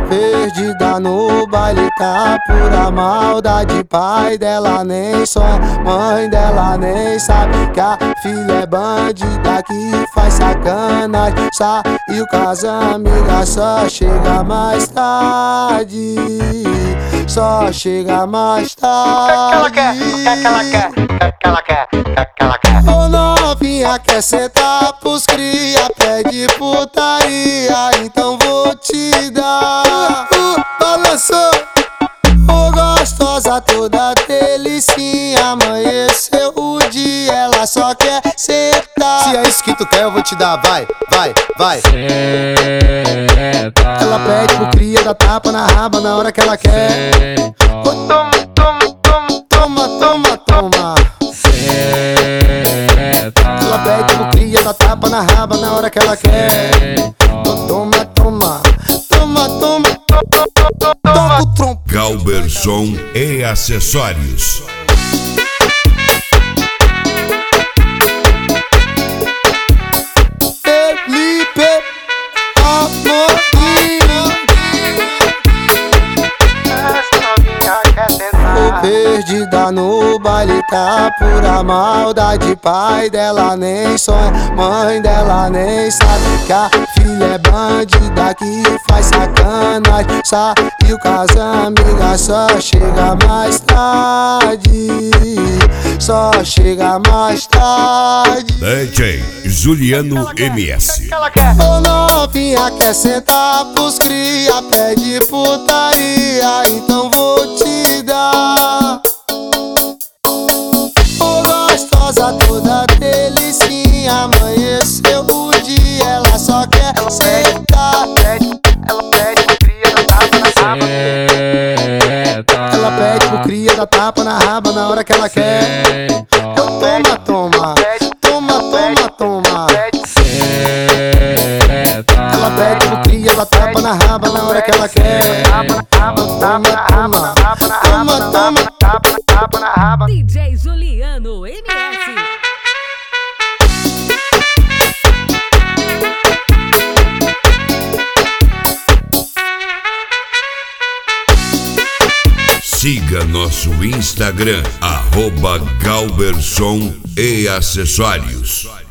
Perdida no baile, tá pura maldade. Pai dela nem sonha, mãe dela nem sabe que a filha é bandida que faz sacanagem. Saiu com as amigas, só chega mais tarde. Só chega mais tarde. O que ela quer? O que ela quer? Ô novinha, quer sentar pros cria, pede putaria, então vou te dar. Balançou, ô gostosa toda delicinha. Amanheceu o dia, ela só quer sentar. Se é isso que tu quer, eu vou te dar, vai, vai, vai. Ela pede pro cria, dá tapa na raba na hora que ela quer. Toma, toma, toma, Toma, toma, toma. Ela pede pro cria, dá tapa na raba na hora que ela quer. Toma, toma, toma, toma. Toma o trompo. Galberson e acessórios. Felipe Amorim. essa novinha quer sentar. Perdida no baile, tá pura maldade. Pai dela nem sonha, mãe dela nem sabe que a filha é bandida que faz sacanagem. Saiu com as amigas, só chega mais tarde. Só chega mais tarde. DJ Juliano MS. Ela quer. Ô novinha, quer sentar pros cria, pede putaria, então vou te dar. Ô gostosa toda delicinha, amanheceu o dia, ela só quer sentar. Ela pede pro cria, dá tapa na raba. Ela pede pro cria, dá tapa na raba na hora que ela quer. Toma, toma, toma, toma, toma. Ela pede pro cria, dá tapa na raba na hora que ela quer. Toma, toma, Tapa na raba. DJ Juliano MS. Siga nosso Instagram, @Galberson e acessórios.